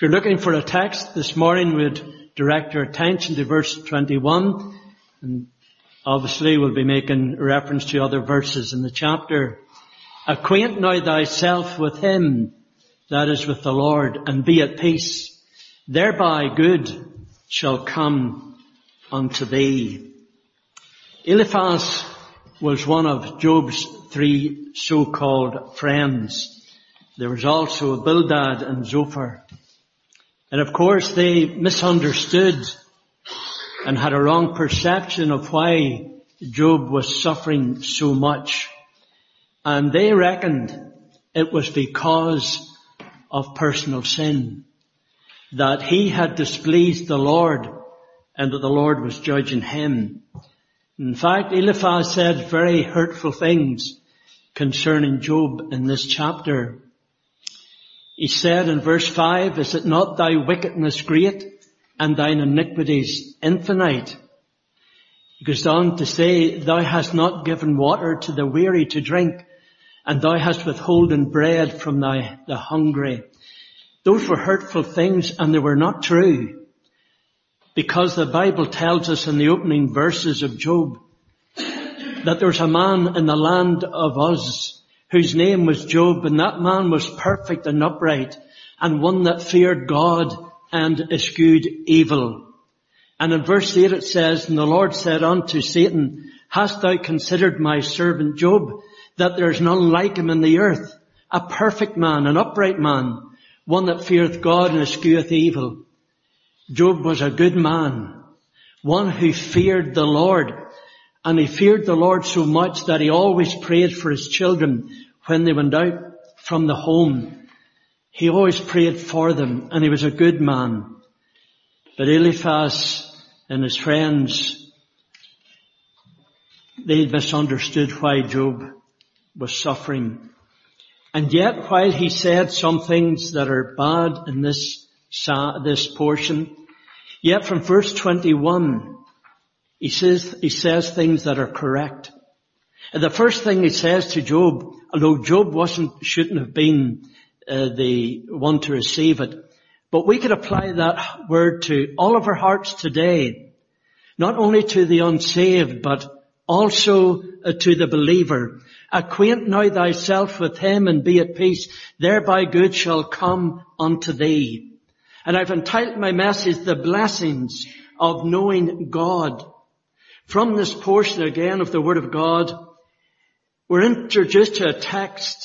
If you're looking for a text this morning, we'd direct your attention to verse 21. And obviously we'll be making reference to other verses in the chapter. Acquaint now thyself with him, that is with the Lord, and be at peace. Thereby good shall come unto thee. Eliphaz was one of Job's three so-called friends. There was also Bildad and Zophar. And of course they misunderstood and had a wrong perception of why Job was suffering so much. And they reckoned it was because of personal sin, that he had displeased the Lord and that the Lord was judging him. In fact, Eliphaz said very hurtful things concerning Job in this chapter. He said in verse 5, "Is it not thy wickedness great and thine iniquities infinite?" He goes on to say, "Thou hast not given water to the weary to drink, and thou hast withholden bread from the hungry." Those were hurtful things, and they were not true. Because the Bible tells us in the opening verses of Job that there's a man in the land of Uz whose name was Job, and that man was perfect and upright, and one that feared God and eschewed evil. And in verse 8 it says, "And the Lord said unto Satan, Hast thou considered my servant Job, that there is none like him in the earth, a perfect man, an upright man, one that feareth God and escheweth evil?" Job was a good man, one who feared the Lord. And he feared the Lord so much that he always prayed for his children when they went out from the home. He always prayed for them, and he was a good man. But Eliphaz and his friends, they misunderstood why Job was suffering. And yet, while he said some things that are bad in this portion, yet from verse 21, he says things that are correct. And the first thing he says to Job, although Job shouldn't have been the one to receive it, but we could apply that word to all of our hearts today, not only to the unsaved, but also to the believer. Acquaint now thyself with him and be at peace. Thereby good shall come unto thee. And I've entitled my message, "The Blessings of Knowing God." From this portion again of the Word of God, we're introduced to a text.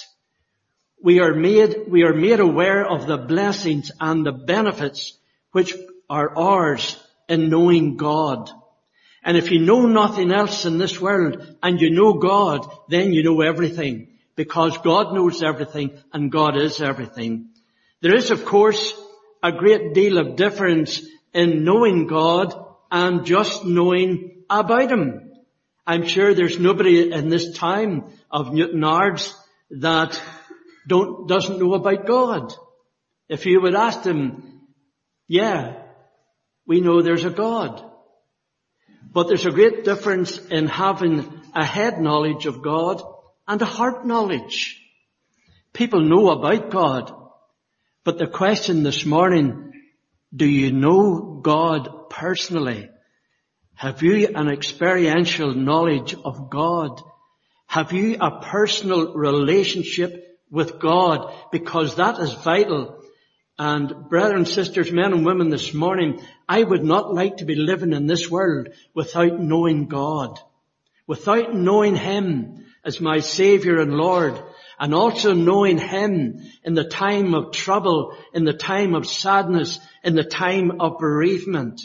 We are made aware of the blessings and the benefits which are ours in knowing God. And if you know nothing else in this world and you know God, then you know everything, because God knows everything and God is everything. There is, of course, a great deal of difference in knowing God and just knowing about him. I'm sure there's nobody in this time of Newtonards that doesn't know about God. If you would ask them, yeah, we know there's a God. But there's a great difference in having a head knowledge of God and a heart knowledge. People know about God, but the question this morning, do you know God personally? Have you an experiential knowledge of God? Have you a personal relationship with God? Because that is vital. And brethren, sisters, men and women, this morning, I would not like to be living in this world without knowing God, without knowing him as my Savior and Lord, and also knowing him in the time of trouble, in the time of sadness, in the time of bereavement.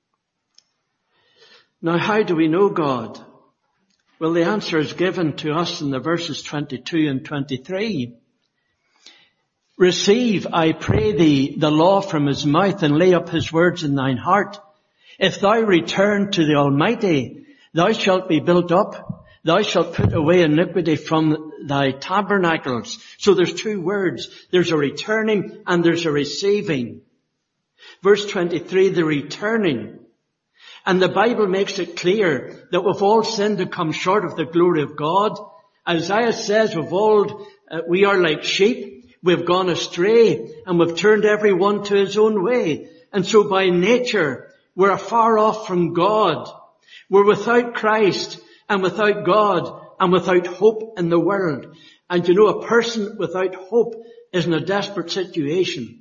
Now, how do we know God? Well, the answer is given to us in the verses 22 and 23. "Receive, I pray thee, the law from his mouth, and lay up his words in thine heart. If thou return to the Almighty, thou shalt be built up. Thou shalt put away iniquity from thy tabernacles." So there's two words. There's a returning and there's a receiving. Verse 23, the returning. And the Bible makes it clear that we've all sinned and come short of the glory of God. Isaiah says we are like sheep. We've gone astray and we've turned everyone to his own way. And so by nature, we're afar off from God. We're without Christ and without God and without hope in the world. And you know, a person without hope is in a desperate situation.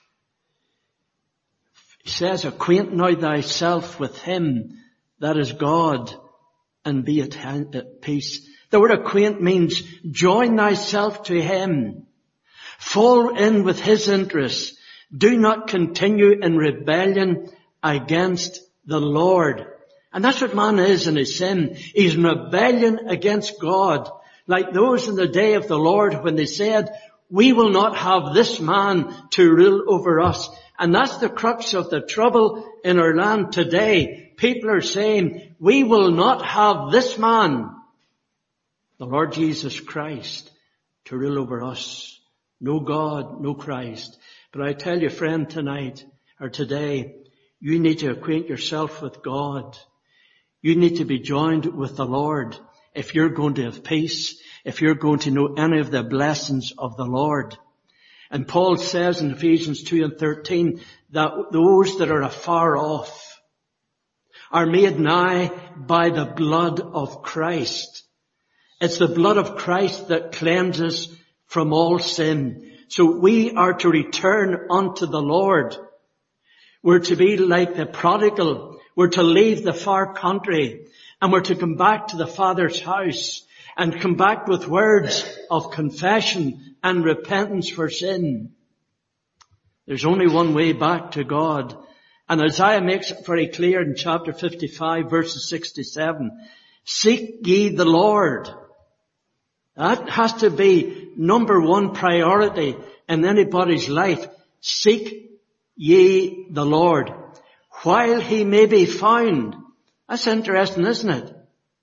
He says, acquaint now thyself with him that is God and be at peace. The word acquaint means join thyself to him. Fall in with his interests. Do not continue in rebellion against the Lord. And that's what man is in his sin. He's in rebellion against God. Like those in the day of the Lord when they said, we will not have this man to rule over us. And that's the crux of the trouble in our land today. People are saying, we will not have this man, the Lord Jesus Christ, to rule over us. No God, no Christ. But I tell you, friend, tonight or today, you need to acquaint yourself with God. You need to be joined with the Lord if you're going to have peace, if you're going to know any of the blessings of the Lord. And Paul says in Ephesians 2:13 that those that are afar off are made nigh by the blood of Christ. It's the blood of Christ that cleanses from all sin. So we are to return unto the Lord. We're to be like the prodigal. We're to leave the far country and we're to come back to the Father's house and come back with words of confession and repentance for sin. There's only one way back to God. And Isaiah makes it very clear in chapter 55, verses 6 to 7. Seek ye the Lord. That has to be number one priority in anybody's life. Seek ye the Lord while he may be found. That's interesting, isn't it?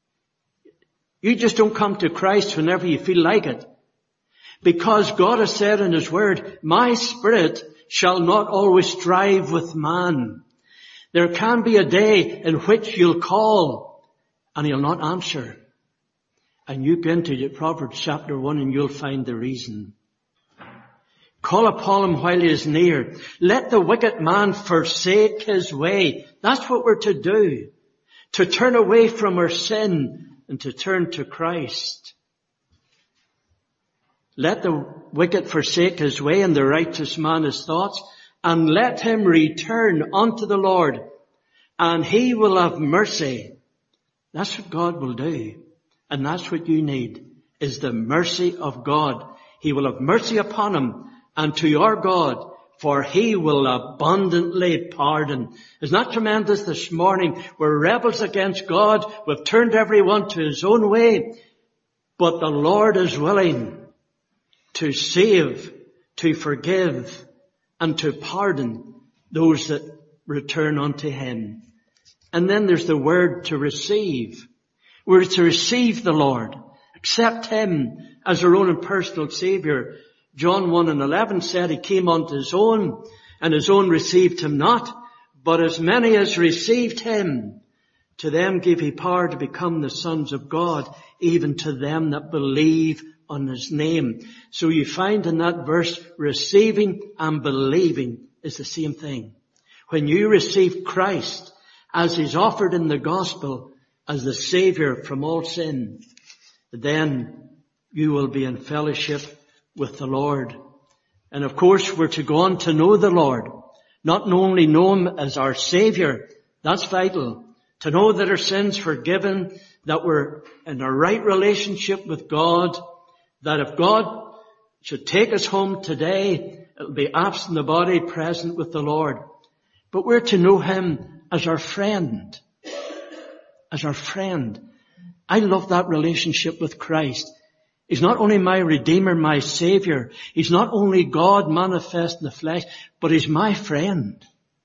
You just don't come to Christ whenever you feel like it. Because God has said in his word, my spirit shall not always strive with man. There can be a day in which you'll call and he'll not answer. And you go into Proverbs chapter 1 and you'll find the reason. Call upon him while he is near. Let the wicked man forsake his way. That's what we're to do. To turn away from our sin and to turn to Christ. Let the wicked forsake his way and the righteous man his thoughts, and let him return unto the Lord, and he will have mercy. That's what God will do. And that's what you need, is the mercy of God. He will have mercy upon him and to our God, for he will abundantly pardon. Isn't that tremendous this morning? We're rebels against God. We've turned everyone to his own way. But the Lord is willing to save, to forgive, and to pardon those that return unto him. And then there's the word to receive. We're to receive the Lord, accept him as our own and personal Savior. John 1:11 said he came unto his own, and his own received him not. But as many as received him, to them gave he power to become the sons of God, even to them that believe on his name. So you find in that verse, receiving and believing is the same thing. When you receive Christ as he's offered in the gospel as the Savior from all sin, then you will be in fellowship with the Lord. And of course, we're to go on to know the Lord. Not only know him as our Savior, that's vital. To know that our sins forgiven, that we're in a right relationship with God, that if God should take us home today, it'll be absent the body, present with the Lord. But we're to know him as our friend. As our friend. I love that relationship with Christ. He's not only my Redeemer, my Savior. He's not only God manifest in the flesh, but he's my friend.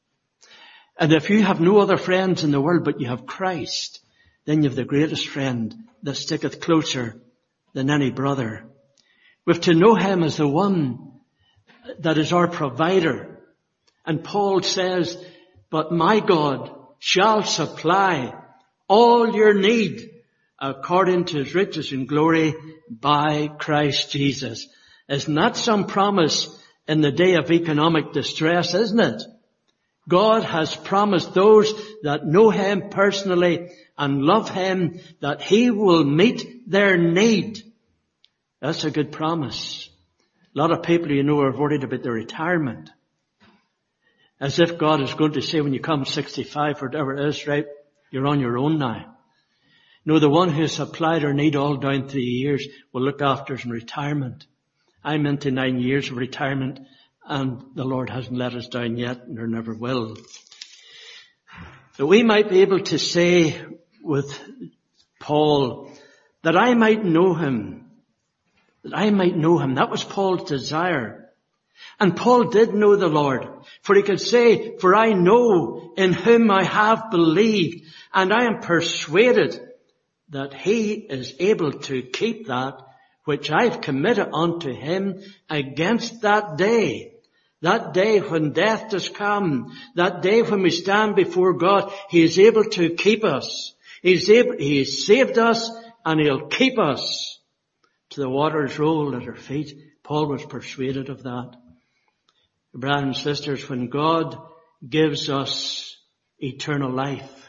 And if you have no other friends in the world but you have Christ, then you have the greatest friend that sticketh closer than any brother. We have to know him as the one that is our provider. And Paul says, but my God shall supply all your need according to his riches and glory by Christ Jesus. Isn't that some promise in the day of economic distress, isn't it? God has promised those that know Him personally and love Him that He will meet their need. That's a good promise. A lot of people are worried about their retirement. As if God is going to say when you come 65 or whatever it is, right, you're on your own now. No, the one who has supplied our need all down through the years will look after us in retirement. I'm into 9 years of retirement and the Lord hasn't let us down yet, nor never will. So we might be able to say with Paul, that I might know Him. That I might know Him. That was Paul's desire. And Paul did know the Lord. For he could say, for I know in whom I have believed, and I am persuaded that He is able to keep that which I've committed unto Him against that day when death does come, that day when we stand before God. He is able to keep us. He has saved us and He'll keep us to the waters roll at our feet. Paul was persuaded of that. Brothers and sisters, when God gives us eternal life,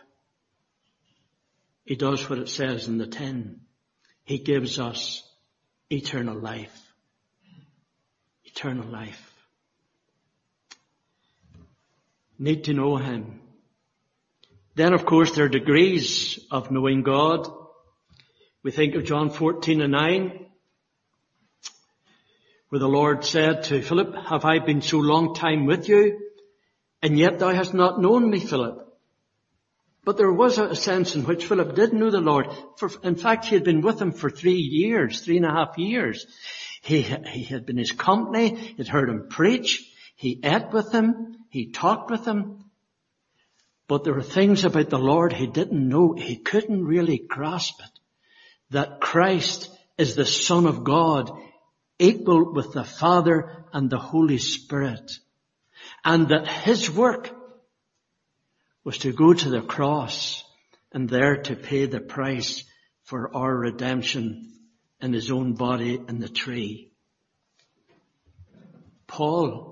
He does what it says in the 10. He gives us eternal life. Eternal life. Need to know Him. Then, of course, there are degrees of knowing God. We think of John 14:9, where the Lord said to Philip, have I been so long time with you, and yet thou hast not known me, Philip? But there was a sense in which Philip did know the Lord. In fact, he had been with Him for 3.5 years. He had been His company. He'd heard Him preach. He ate with Him. He talked with Him. But there were things about the Lord he didn't know. He couldn't really grasp it. That Christ is the Son of God, equal with the Father and the Holy Spirit. And that His work was to go to the cross and there to pay the price for our redemption in His own body in the tree. Paul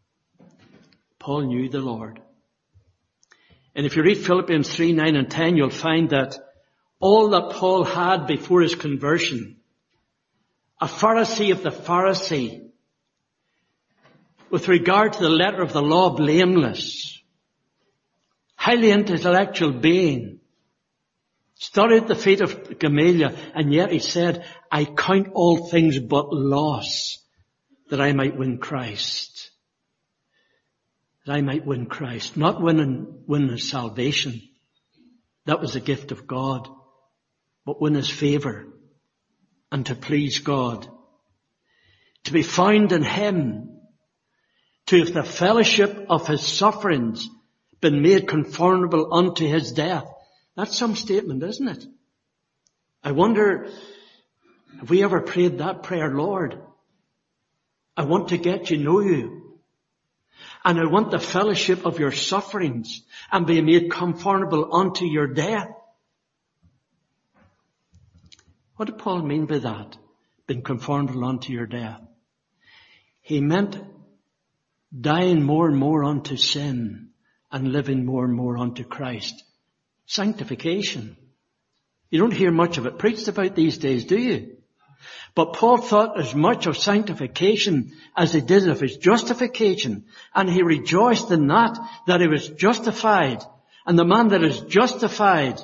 knew the Lord. And if you read Philippians 3:9 and 10, you'll find that all that Paul had before his conversion, a Pharisee of the Pharisee, with regard to the letter of the law, blameless, highly intellectual being, studied the feet of Gamaliel, and yet he said, I count all things but loss, that I might win Christ. That I might win Christ. Not win His salvation. That was a gift of God. But win His favor. And to please God. To be found in Him. To have the fellowship of His sufferings been made conformable unto His death. That's some statement, isn't it? I wonder, have we ever prayed that prayer? Lord, I want to get to know You. And I want the fellowship of Your sufferings and be made conformable unto Your death. What did Paul mean by that? Being conformable unto Your death. He meant dying more and more unto sin and living more and more unto Christ. Sanctification. You don't hear much of it preached about these days, do you? But Paul thought as much of sanctification as he did of his justification. And he rejoiced in that he was justified. And the man that is justified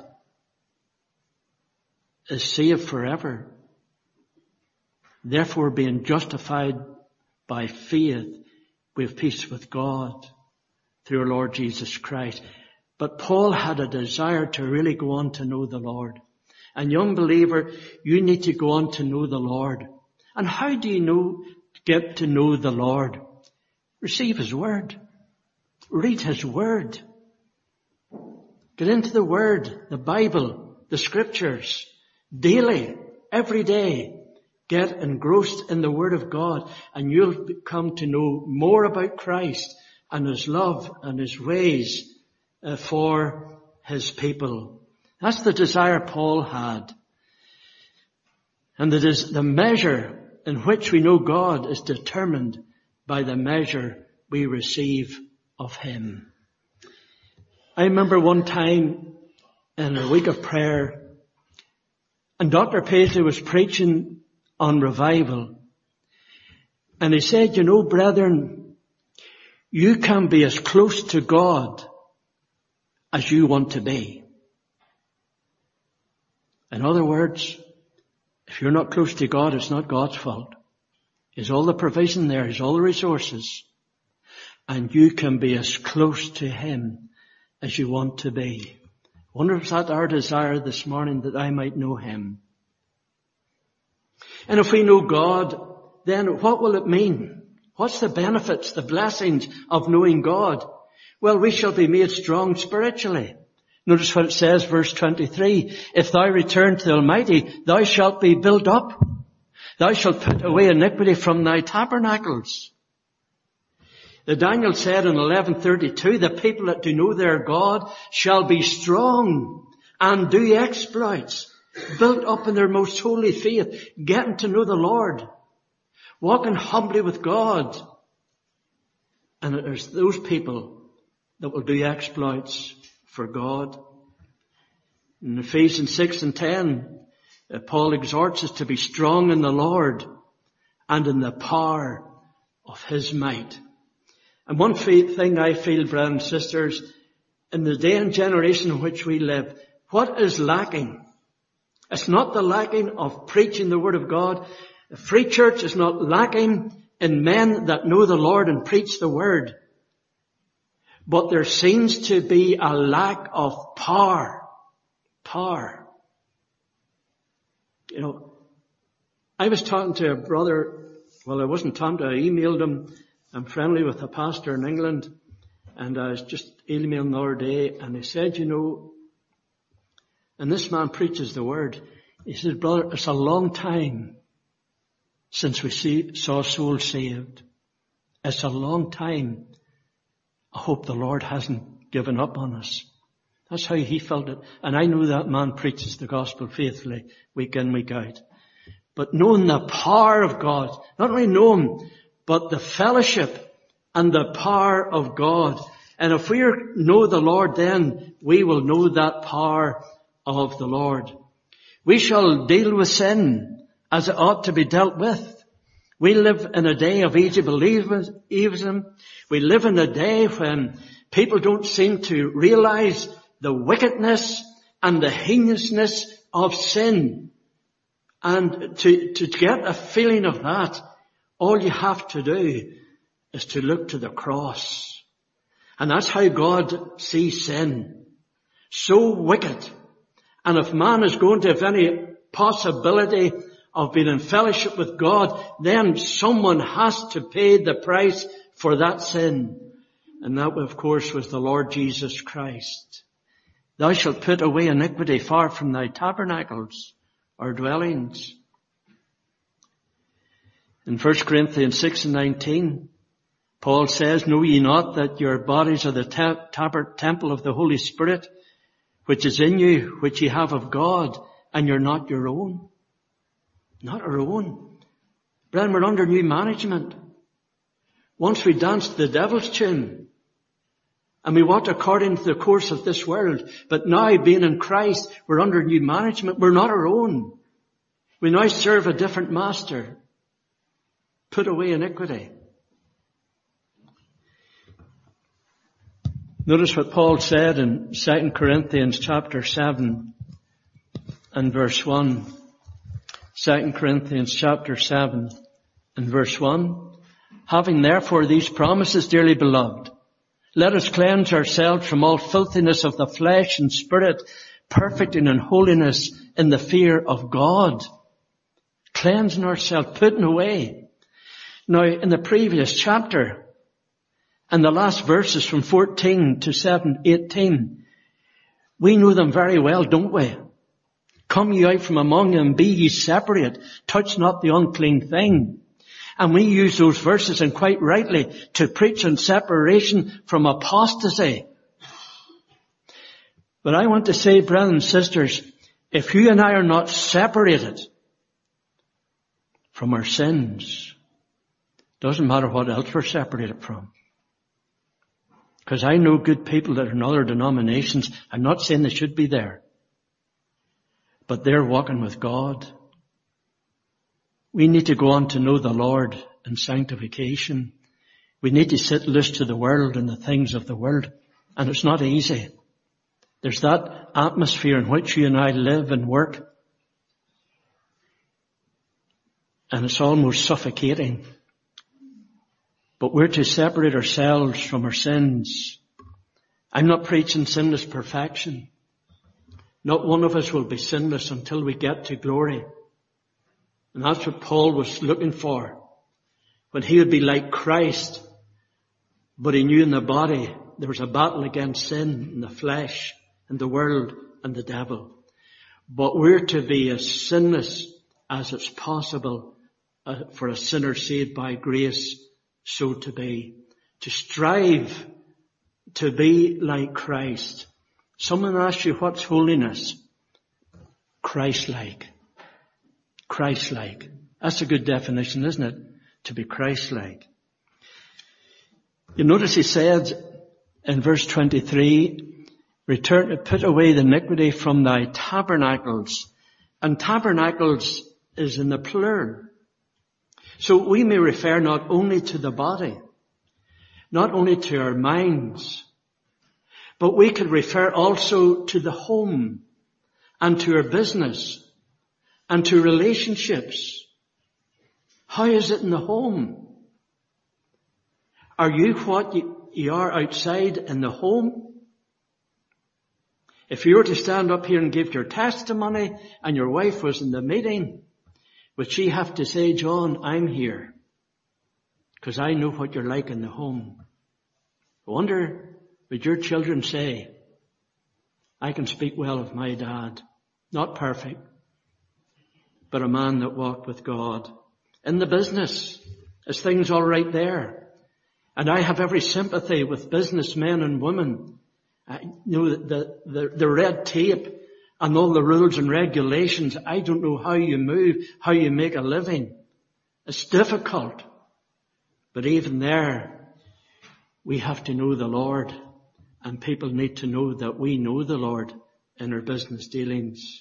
is saved forever. Therefore, being justified by faith, we have peace with God through our Lord Jesus Christ. But Paul had a desire to really go on to know the Lord. And young believer, you need to go on to know the Lord. And how do you get to know the Lord? Receive His Word. Read His Word. Get into the Word, the Bible, the Scriptures. Daily, every day, get engrossed in the Word of God and you'll come to know more about Christ and His love and His ways for His people. That's the desire Paul had. And the measure in which we know God is determined by the measure we receive of Him. I remember one time in a week of prayer, and Dr. Paisley was preaching on revival. And he said, you know, brethren, you can be as close to God as you want to be. In other words, if you're not close to God, it's not God's fault. There's all the provision there, there's all the resources. And you can be as close to Him as you want to be. I wonder if that's our desire this morning, that I might know Him. And if we know God, then what will it mean? What's the benefits, the blessings of knowing God? Well, we shall be made strong spiritually. Notice what it says, verse 23. If thou return to the Almighty, thou shalt be built up. Thou shalt put away iniquity from thy tabernacles. The Daniel said in 11:32, the people that do know their God shall be strong and do exploits, built up in their most holy faith, getting to know the Lord, walking humbly with God. And there's those people that will do exploits for God. In Ephesians 6:10, Paul exhorts us to be strong in the Lord and in the power of His might. And one thing I feel, brothers and sisters, in the day and generation in which we live, what is lacking? It's not the lacking of preaching the Word of God. The free church is not lacking in men that know the Lord and preach the Word. But there seems to be a lack of power. Power. You know, I was talking to a brother, well, I wasn't talking to him, I emailed him. I'm friendly with a pastor in England, and I was just emailing the other day, and he said, you know, and this man preaches the Word. He said, brother, it's a long time since we saw souls saved. It's a long time. I hope the Lord hasn't given up on us. That's how he felt it. And I know that man preaches the gospel faithfully, week in, week out. But knowing the power of God, not only know Him, but the fellowship and the power of God. And if we know the Lord, then we will know that power of the Lord. We shall deal with sin as it ought to be dealt with. We live in a day of age of believism. We live in a day when people don't seem to realize the wickedness and the heinousness of sin. And to get a feeling of that, all you have to do is to look to the cross. And that's how God sees sin. So wicked. And if man is going to have any possibility of being in fellowship with God, then someone has to pay the price for that sin. And that, of course, was the Lord Jesus Christ. Thou shalt put away iniquity far from thy tabernacles, or dwellings. In 1 Corinthians 6:19, Paul says, know ye not that your bodies are the temple of the Holy Spirit, which is in you, which ye have of God, and you're not your own? Not our own. Brethren, we're under new management. Once we danced the devil's tune, and we walked according to the course of this world, but now, being in Christ, we're under new management. We're not our own. We now serve a different master. Put away iniquity. Notice what Paul said in 2 Corinthians chapter 7 and verse 1. 2 Corinthians chapter 7 and verse 1. Having therefore these promises, dearly beloved, let us cleanse ourselves from all filthiness of the flesh and spirit, perfecting in holiness in the fear of God. Cleansing ourselves, putting away. Now, in the previous chapter, and the last verses from 14 to 18, we know them very well, don't we? Come ye out from among them, be ye separate, touch not the unclean thing. And we use those verses, and quite rightly, to preach on separation from apostasy. But I want to say, brothers and sisters, if you and I are not separated from our sins. Doesn't matter what else we're separated from. Because I know good people that are in other denominations. I'm not saying they should be there. But they're walking with God. We need to go on to know the Lord in sanctification. We need to sit loose to the world and the things of the world. And it's not easy. There's that atmosphere in which you and I live and work. And it's almost suffocating. But we're to separate ourselves from our sins. I'm not preaching sinless perfection. Not one of us will be sinless until we get to glory. And that's what Paul was looking for. When he would be like Christ, but he knew in the body there was a battle against sin in the flesh and the world and the devil. But we're to be as sinless as it's possible for a sinner saved by grace so to be. To strive to be like Christ. Someone asks you, what's holiness? Christ-like. Christ-like. That's a good definition, isn't it? To be Christ-like. You notice he said in verse 23, return to put away the iniquity from thy tabernacles. And tabernacles is in the plural. So we may refer not only to the body, not only to our minds, but we could refer also to the home and to our business and to relationships. How is it in the home? Are you what you are outside in the home? If you were to stand up here and give your testimony and your wife was in the meeting, would she have to say, John, I'm here because I know what you're like in the home? I wonder, would your children say, I can speak well of my dad, not perfect, but a man that walked with God. In the business, is things all right there? And I have every sympathy with businessmen and women. The red tape and all the rules and regulations. I don't know how you move, how you make a living. It's difficult. But even there, we have to know the Lord. And people need to know that we know the Lord in our business dealings.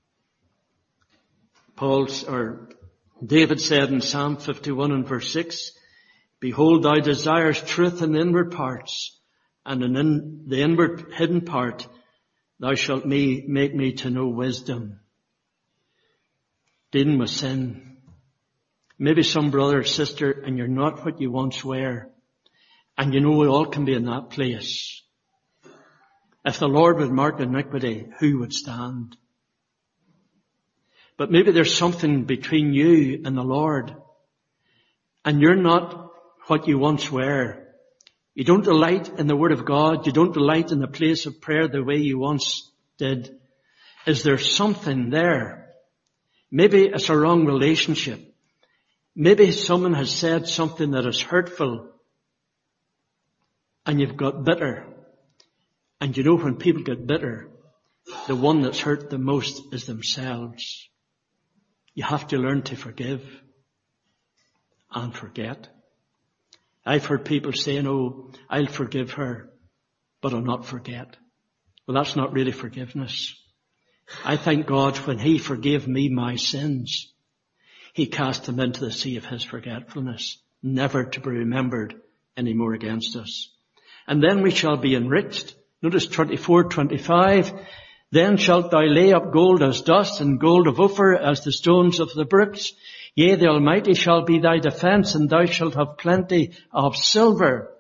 David said in Psalm 51 and verse 6, behold, thou desires truth in the inward parts, and in the inward hidden part, thou shalt make me to know wisdom. Dealing with sin. Maybe some brother or sister, and you're not what you once were. And you know we all can be in that place. If the Lord would mark iniquity, who would stand? But maybe there's something between you and the Lord, and you're not what you once were. You don't delight in the Word of God. You don't delight in the place of prayer the way you once did. Is there something there? Maybe it's a wrong relationship. Maybe someone has said something that is hurtful and you've got bitter. And you know when people get bitter, the one that's hurt the most is themselves. You have to learn to forgive and forget. I've heard people saying, oh, I'll forgive her, but I'll not forget. Well, that's not really forgiveness. I thank God when He forgave me my sins, He cast them into the sea of His forgetfulness, never to be remembered any more against us. And then we shall be enriched. Notice 24:25. Then shalt thou lay up gold as dust, and gold of Ophir as the stones of the brooks. Yea, the Almighty shall be thy defence, and thou shalt have plenty of silver.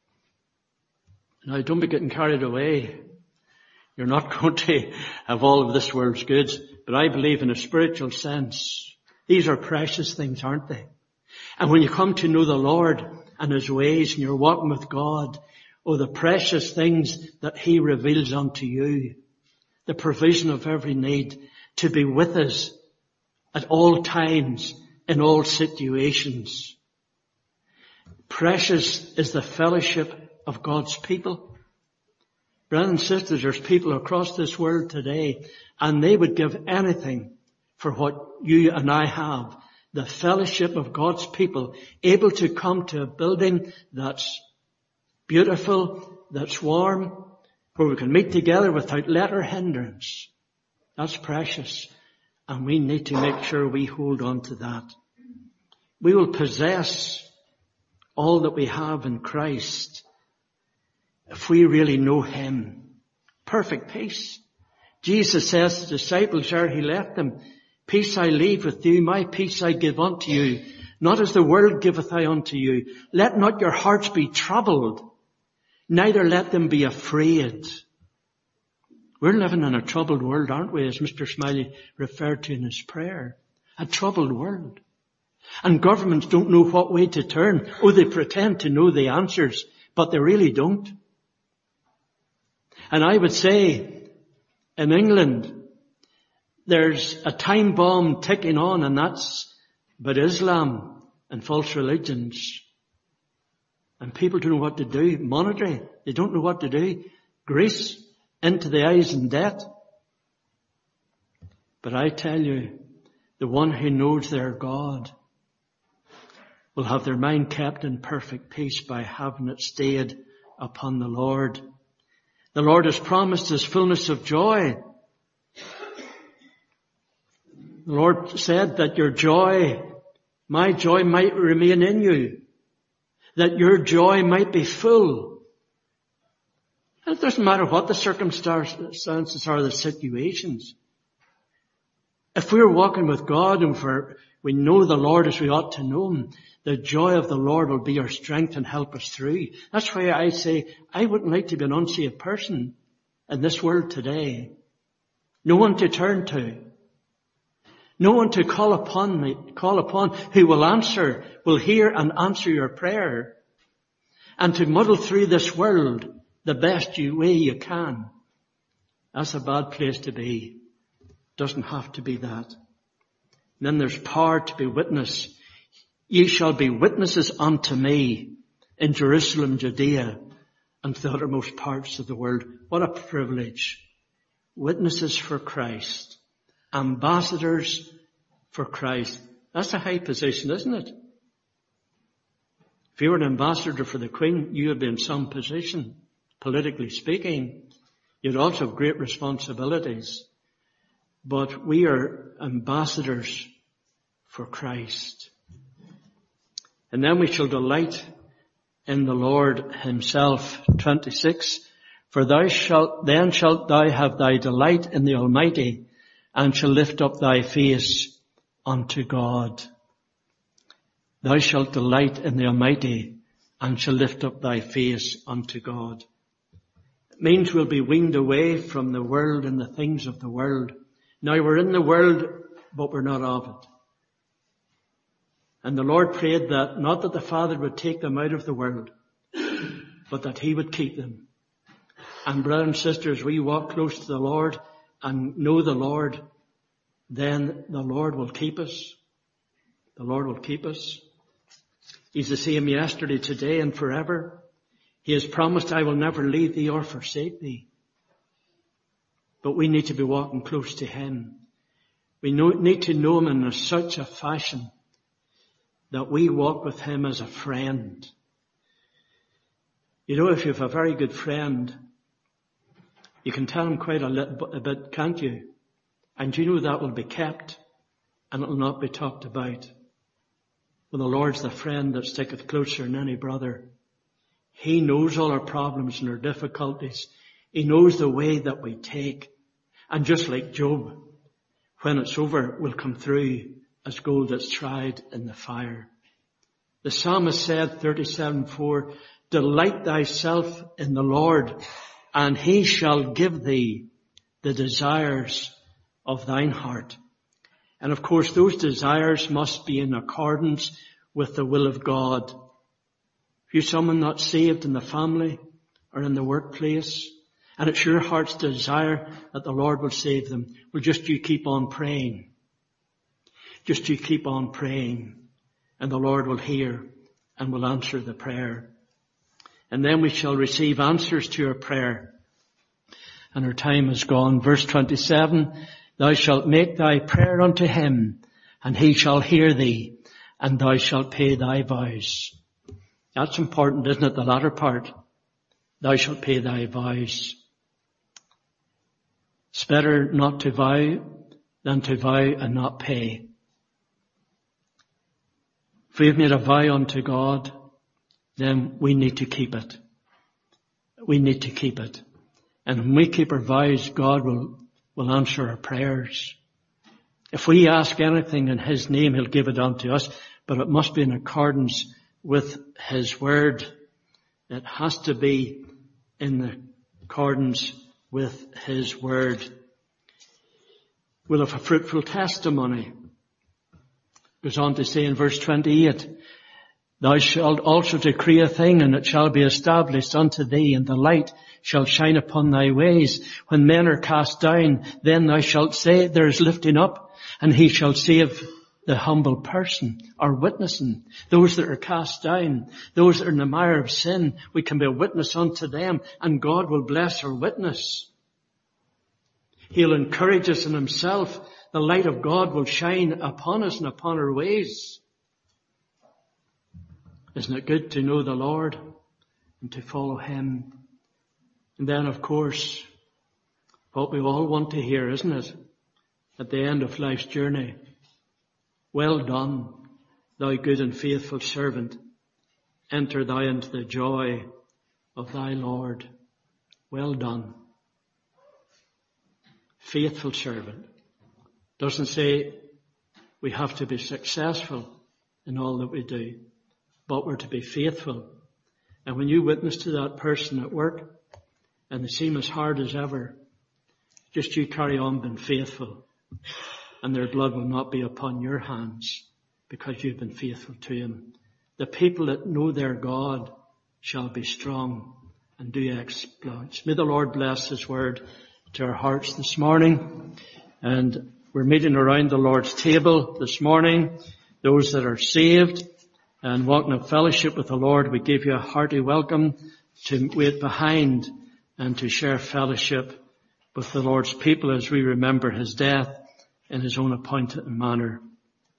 Now, don't be getting carried away. You're not going to have all of this world's goods, but I believe in a spiritual sense. These are precious things, aren't they? And when you come to know the Lord and His ways, and you're walking with God, oh, the precious things that He reveals unto you, the provision of every need, to be with us at all times, in all situations. Precious is the fellowship of God's people. Brothers and sisters, there's people across this world today, and they would give anything for what you and I have, the fellowship of God's people, able to come to a building that's beautiful, that's warm, where we can meet together without let or hindrance. That's precious. And we need to make sure we hold on to that. We will possess all that we have in Christ if we really know Him. Perfect peace. Jesus says to the disciples ere He left them, peace I leave with you, my peace I give unto you. Not as the world giveth I unto you. Let not your hearts be troubled, neither let them be afraid. We're living in a troubled world, aren't we, as Mr. Smiley referred to in his prayer? A troubled world. And governments don't know what way to turn. Oh, they pretend to know the answers, but they really don't. And I would say, in England, there's a time bomb ticking on, and that's about Islam and false religions. And people don't know what to do. Monetary, they don't know what to do. Greece, into the eyes in debt. But I tell you, the one who knows their God will have their mind kept in perfect peace by having it stayed upon the Lord. The Lord has promised His fullness of joy. The Lord said that your joy, my joy, might remain in you, that your joy might be full. And it doesn't matter what the circumstances are, the situations. If we're walking with God and we know the Lord as we ought to know Him, the joy of the Lord will be our strength and help us through. That's why I say I wouldn't like to be an unsaved person in this world today. No one to turn to. No one to call upon who will hear and answer your prayer. And to muddle through this world the best way you can. That's a bad place to be. Doesn't have to be that. And then there's power to be witness. Ye shall be witnesses unto me in Jerusalem, Judea, and to the uttermost parts of the world. What a privilege. Witnesses for Christ. Ambassadors for Christ. That's a high position, isn't it? If you were an ambassador for the Queen, you would be in some position, politically speaking. You'd also have great responsibilities. But we are ambassadors for Christ. And then we shall delight in the Lord Himself. 26. For then shalt thou have thy delight in the Almighty, and shall lift up thy face unto God. Thou shalt delight in the Almighty, and shall lift up thy face unto God. It means we'll be weaned away from the world and the things of the world. Now we're in the world, but we're not of it. And the Lord prayed that, not that the Father would take them out of the world, but that He would keep them. And brothers and sisters, we walk close to the Lord and know the Lord, then the Lord will keep us. The Lord will keep us. He's the same yesterday, today, and forever. He has promised, I will never leave thee or forsake thee. But we need to be walking close to Him. We need to know Him in such a fashion that we walk with Him as a friend. You know, if you have a very good friend, you can tell him quite a bit, can't you? And you know that will be kept and it will not be talked about. Well, the Lord's the friend that sticketh closer than any brother. He knows all our problems and our difficulties. He knows the way that we take. And just like Job, when it's over, we'll come through as gold that's tried in the fire. The psalmist said, 37:4, delight thyself in the Lord, and He shall give thee the desires of thine heart. And of course, those desires must be in accordance with the will of God. If you're someone not saved in the family or in the workplace, and it's your heart's desire that the Lord will save them, well, just you keep on praying. Just you keep on praying, and the Lord will hear and will answer the prayer. And then we shall receive answers to our prayer. And our time is gone. Verse 27, thou shalt make thy prayer unto Him, and he shall hear thee, and thou shalt pay thy vows. That's important, isn't it? The latter part. Thou shalt pay thy vows. It's better not to vow than to vow and not pay. If we've made a vow unto God, then we need to keep it. We need to keep it. And when we keep our vows, God will answer our prayers. If we ask anything in his name, he'll give it unto us, but it must be in accordance with his word. It has to be in accordance with his word. We'll have a fruitful testimony. Goes on to say in verse 28, thou shalt also decree a thing, and it shall be established unto thee, and the light shall shine upon thy ways. When men are cast down, then thou shalt say, there is lifting up, and he shall save the humble person, or witnessing. Those that are cast down, those that are in the mire of sin, we can be a witness unto them, and God will bless our witness. He'll encourage us in himself. The light of God will shine upon us and upon our ways. Isn't it good to know the Lord and to follow him? And then, of course, what we all want to hear, isn't it? At the end of life's journey. Well done, thou good and faithful servant. Enter thou into the joy of thy Lord. Well done. Faithful servant. Doesn't say we have to be successful in all that we do, but we're to be faithful. And when you witness to that person at work and they seem as hard as ever, just you carry on being faithful, and their blood will not be upon your hands because you've been faithful to him. The people that know their God shall be strong and do exploits. May the Lord bless his word to our hearts this morning. And we're meeting around the Lord's table this morning. Those that are saved and walking in fellowship with the Lord, we give you a hearty welcome to wait behind and to share fellowship with the Lord's people as we remember his death in his own appointed manner.